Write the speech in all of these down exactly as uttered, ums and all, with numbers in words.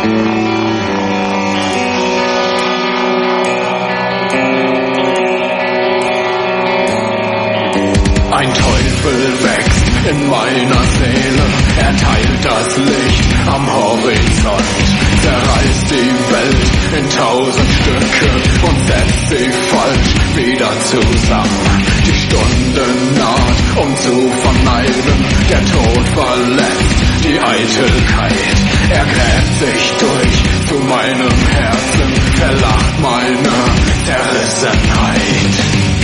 Ein Teufel wächst in meiner Seele, er teilt das Licht am Horizont, zerreißt die Welt in tausend Stücke und setzt sie falsch wieder zusammen. Die Stunde naht, um zu vermeiden, der Tod verletzt die Eitelkeit. Er gräbt sich durch zu meinem Herzen, verlacht meine Zerrissenheit.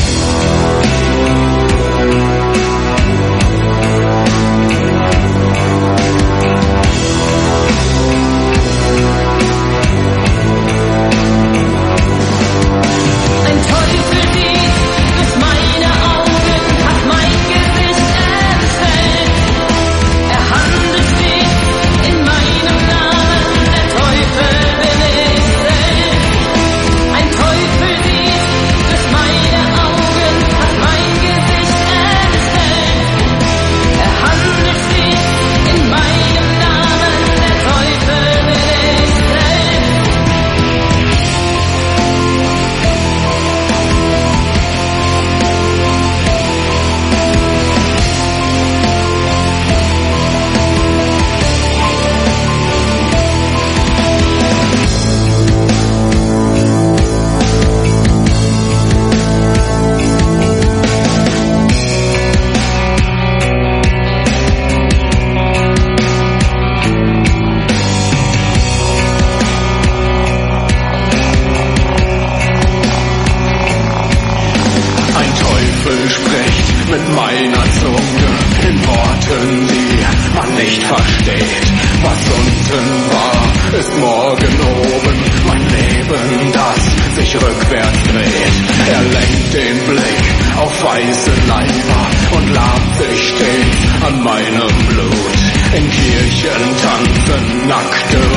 Mit meiner Zunge in Worten, die man nicht versteht. Was unten war, ist morgen oben. Mein Leben, das sich rückwärts dreht. Er lenkt den Blick auf weiße Leiber und labt sich stets an meinem Blut. In Kirchen tanzen nackte